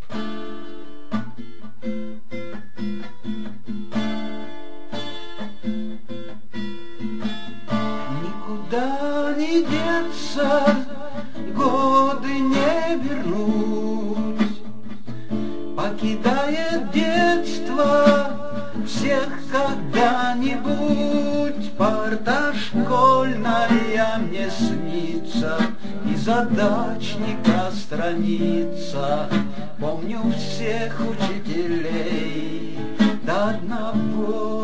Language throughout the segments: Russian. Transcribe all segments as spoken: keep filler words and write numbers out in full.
Никуда не деться, годы не вернуть. Покидает детство всех когда-нибудь. Парта школьная мне снится, и задачника страница. Помню всех учителей до одного.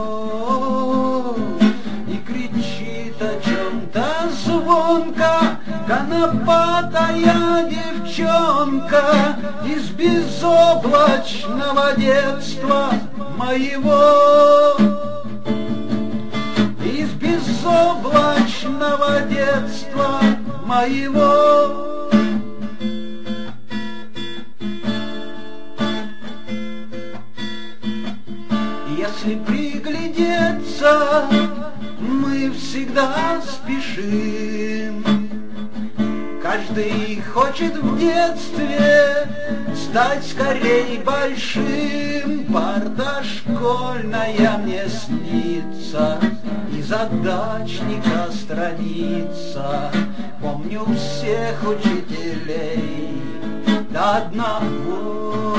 И кричит о чем-то звонко конопатая девчонка из безоблачного детства моего. Из безоблачного детства моего. Если приглядеться, мы всегда спешим. Каждый хочет в детстве стать скорей большим. Парта школьная мне снится, и задачника страница. Помню всех учителей до одного.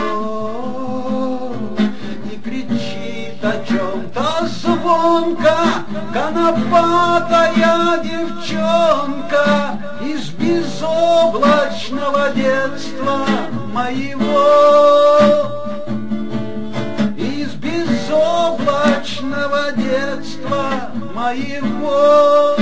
И кричит о чем-то звонко конопатая девчонка из безоблачного детства моего. Из безоблачного детства моего.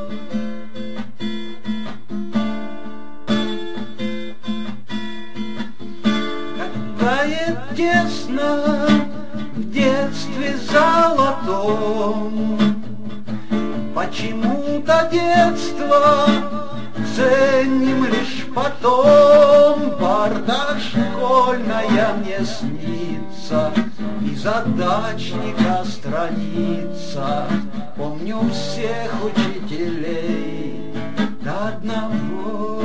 Какая тесно в детстве золотом, почему-то детство ценим лишь потом. Парта школьная мне снится, и задачника страница. Помню всех учителей до одного.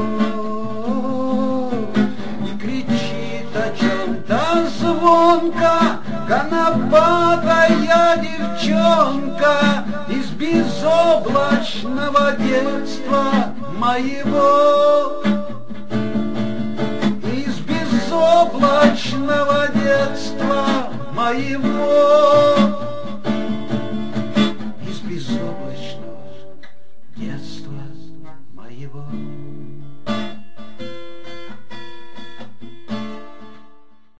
И кричит о чем-то звонко конопатая девчонка из безоблачного детства моего. Из безоблачного детства моего.